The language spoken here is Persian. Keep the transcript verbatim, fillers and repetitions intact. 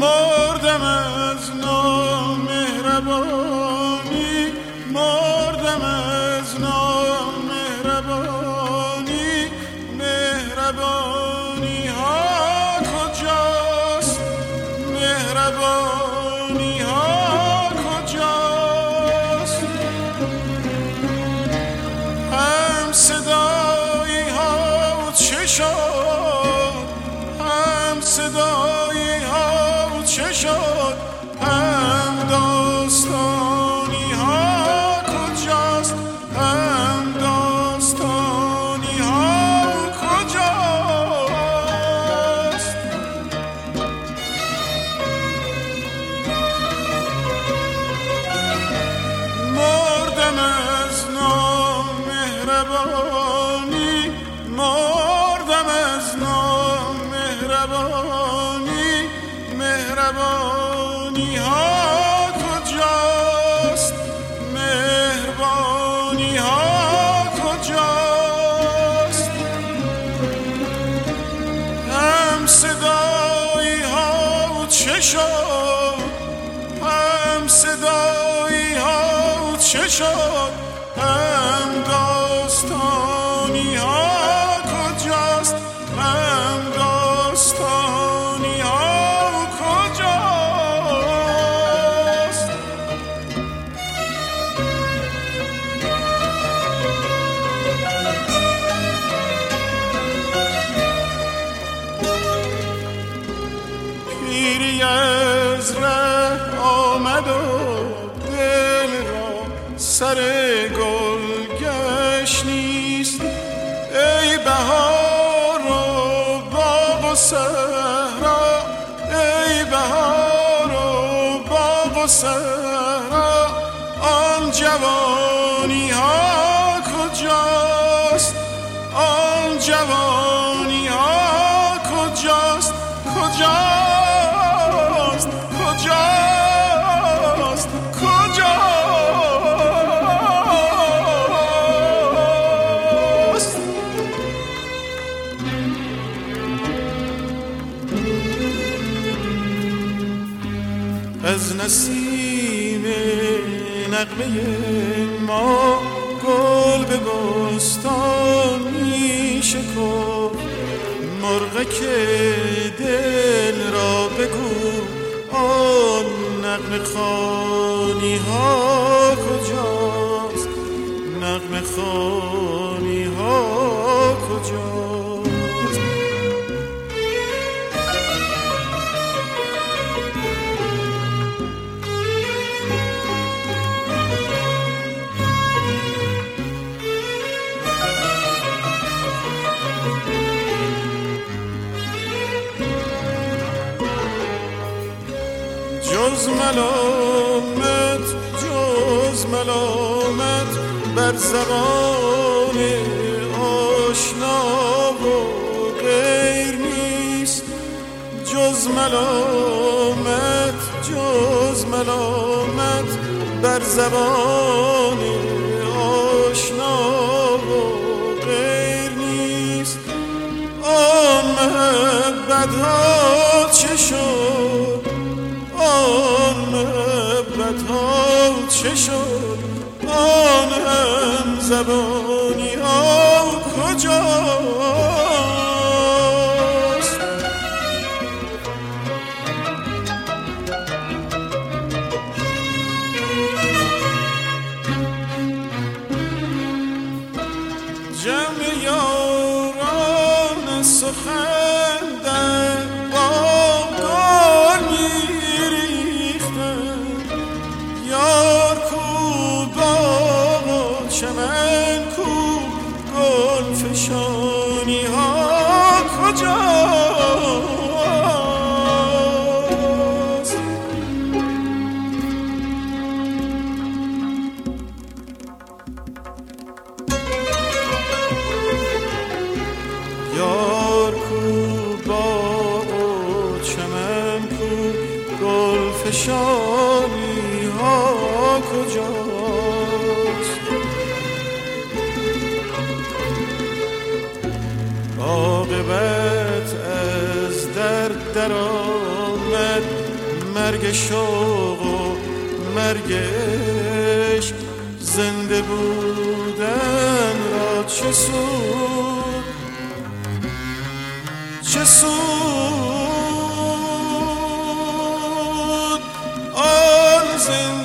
مردم از نامهربانی، مردم از نامهربانی. مهربانی ها کجاست؟ مهربانی ها کجاست؟ هم صدایی ها چه شد؟ هم صدایی ها چه شد؟ هم داستانی ها کجاست؟ هم داستانی ها کجاست؟ مردم از نامهربانی، مردم از نامهربانی. مهربانی ها کجاست؟ مهربانی ها کجاست؟ هم صدایی ها چه شد؟ هم صدایی ها چه شد؟ هم داستانی ها کجاست؟ هم داستانی ها کجاست؟ پیری از ره آمد و دل را سر گل گشت نیست. ای بهار و باغ و صحرا، ای بهار و باغ و صحرا. آن جوانی ها کجاست؟ آن جوانی ها کجاست؟ کجاست؟ کجاست؟ کجاست؟ از نسیم نغمه ما گل به بستان می شکفت. مرغک دل را بگو آن نغمه خوانی ها کجاست؟ نغمه خوانی ها کجاست؟ جز ملامت، جز ملامت بر زبان آشنا و غیر نیست. جز ملامت، جز ملامت بر زبان آشنا و غیر نیست. آن محبت ها چه شد؟ آن محبت ها چه شد؟ آن هم زبانی ها کجاست؟ جمع یاران سخن در باغ میریختند. یار کو باغ و چمن کو گل فشانی ها کجاست؟ یار کو باغ و چمن کو گل فشانی ها کجاست؟ عاقبت از درد در آمد مرگ شوق و مرگش زنده بودن را چه سود چه سود آن زنده